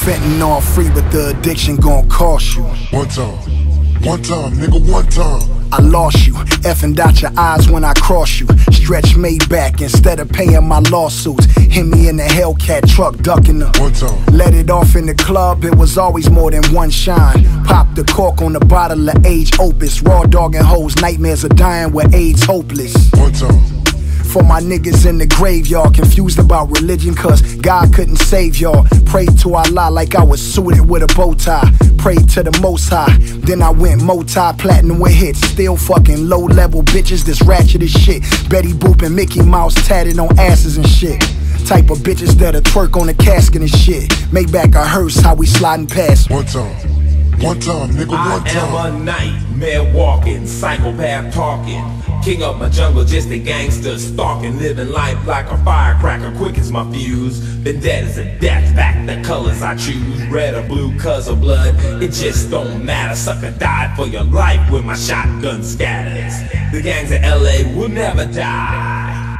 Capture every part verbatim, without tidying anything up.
Fentanyl free, but the addiction gon' cost you. One time, one time, nigga, one time. I lost you, effing out your eyes when I cross you. Stretch made back instead of paying my lawsuits. Hit me in the Hellcat truck, ducking them. One time. Let it off in the club, it was always more than one shine. Pop the cork on the bottle of age opus. Raw dog and hoes, nightmares of dying with AIDS hopeless. One time. For my niggas in the graveyard, confused about religion cause God couldn't save y'all. Prayed to Allah like I was suited with a bow tie. Prayed to the Most High, then I went multi-platinum with hits. Still fucking low-level bitches, this ratchet as shit. Betty Boop and Mickey Mouse tatted on asses and shit. Type of bitches that'll twerk on the casket and shit. Make back a hearse, how we sliding past. One time, one time, nigga, one time. I am a nightmare walking, psychopath talking. King of my jungle, just a gangster stalking. Living life like a firecracker, quick as my fuse. Been dead as a death, back the colors I choose. Red or blue, cause of blood, it just don't matter. Sucker died for your life when my shotgun scatters. The gangs of L A will never die,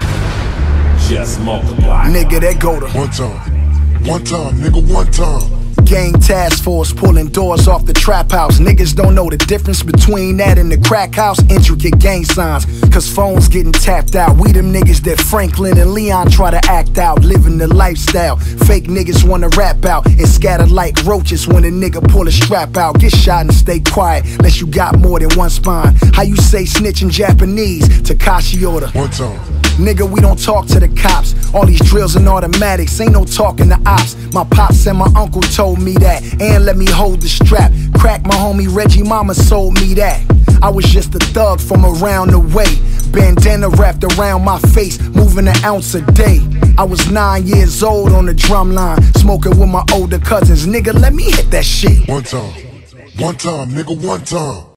just multiply. Nigga, that go to One time, one time, nigga, one time. Gang task force pulling doors off the trap house. Niggas don't know the difference between that and the crack house. Intricate gang signs, cause phones getting tapped out. We them niggas that Franklin and Leon try to act out. Living the lifestyle, fake niggas wanna rap out and scatter like roaches when a nigga pull a strap out. Get shot and stay quiet, unless you got more than one spine. How you say snitch in Japanese? Takashi order. One time. Nigga, we don't talk to the cops. All these drills and automatics, ain't no talking to ops. My pops and my uncle told me that, and let me hold the strap. Crack, my homie Reggie Mama sold me that. I was just a thug from around the way. Bandana wrapped around my face, moving an ounce a day. I was nine years old on the drum line, smoking with my older cousins. Nigga, let me hit that shit. One time, one time, nigga, one time.